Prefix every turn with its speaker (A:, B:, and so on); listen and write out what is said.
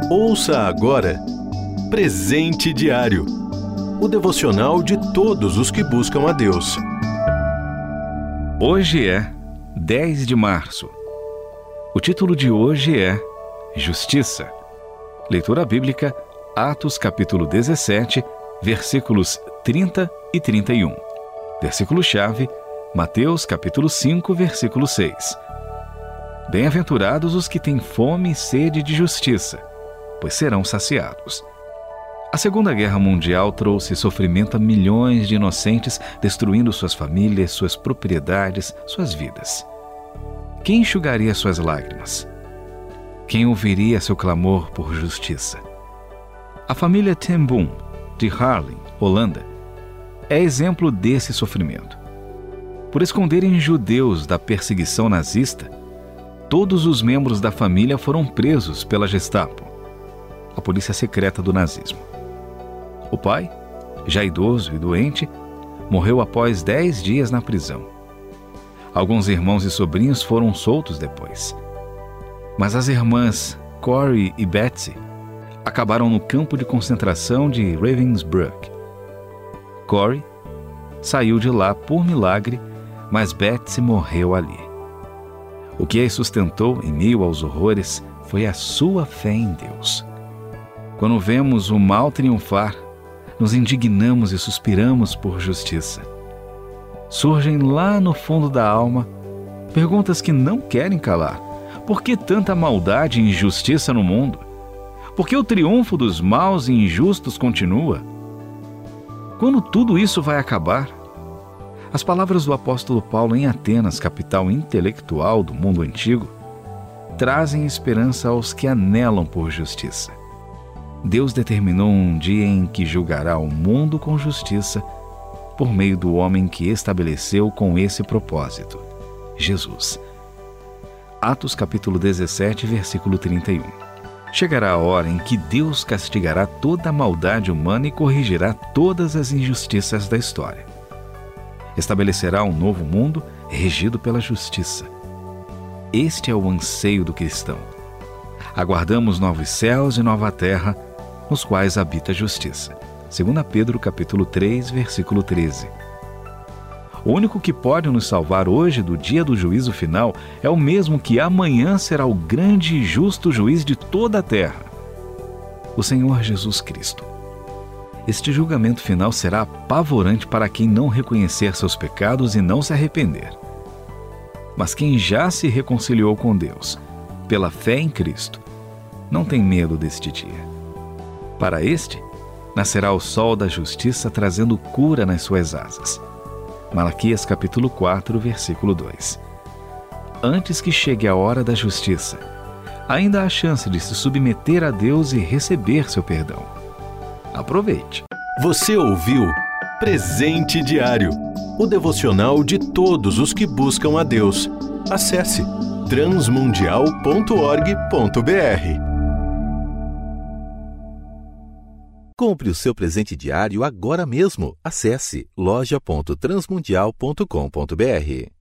A: Ouça agora Presente Diário, o devocional de todos os que buscam a Deus.
B: Hoje é 10 de março. O título de hoje é Justiça. Leitura bíblica, Atos capítulo 17, versículos 30 e 31. Versículo-chave, Mateus capítulo 5, versículo 6. Bem-aventurados os que têm fome e sede de justiça, pois serão saciados. A Segunda Guerra Mundial trouxe sofrimento a milhões de inocentes, destruindo suas famílias, suas propriedades, suas vidas. Quem enxugaria suas lágrimas? Quem ouviria seu clamor por justiça? A família Ten Boom, de Haarlem, Holanda, é exemplo desse sofrimento. Por esconderem judeus da perseguição nazista, todos os membros da família foram presos pela Gestapo, a polícia secreta do nazismo. O pai, já idoso e doente, morreu após 10 dias na prisão. Alguns irmãos e sobrinhos foram soltos depois. Mas as irmãs Corey e Betsy acabaram no campo de concentração de Ravensbrück. Corey saiu de lá por milagre, mas Betsy morreu ali. O que a sustentou em meio aos horrores foi a sua fé em Deus. Quando vemos o mal triunfar, nos indignamos e suspiramos por justiça. Surgem lá no fundo da alma perguntas que não querem calar. Por que tanta maldade e injustiça no mundo? Por que o triunfo dos maus e injustos continua? Quando tudo isso vai acabar? As palavras do apóstolo Paulo em Atenas, capital intelectual do mundo antigo, trazem esperança aos que anelam por justiça. Deus determinou um dia em que julgará o mundo com justiça por meio do homem que estabeleceu com esse propósito, Jesus. Atos capítulo 17, versículo 31. Chegará a hora em que Deus castigará toda a maldade humana e corrigirá todas as injustiças da história. Estabelecerá um novo mundo regido pela justiça. Este é o anseio do cristão. Aguardamos novos céus e nova terra, nos quais habita a justiça. 2 Pedro capítulo 3, versículo 13. O único que pode nos salvar hoje do dia do juízo final é o mesmo que amanhã será o grande e justo juiz de toda a terra, o Senhor Jesus Cristo. Este julgamento final será apavorante para quem não reconhecer seus pecados e não se arrepender. Mas quem já se reconciliou com Deus, pela fé em Cristo, não tem medo deste dia. Para este, nascerá o sol da justiça trazendo cura nas suas asas. Malaquias capítulo 4, versículo 2. Antes que chegue a hora da justiça, ainda há chance de se submeter a Deus e receber seu perdão. Aproveite.
A: Você ouviu Presente Diário, o devocional de todos os que buscam a Deus. Acesse transmundial.org.br.
C: Compre o seu presente diário agora mesmo. Acesse loja.transmundial.com.br.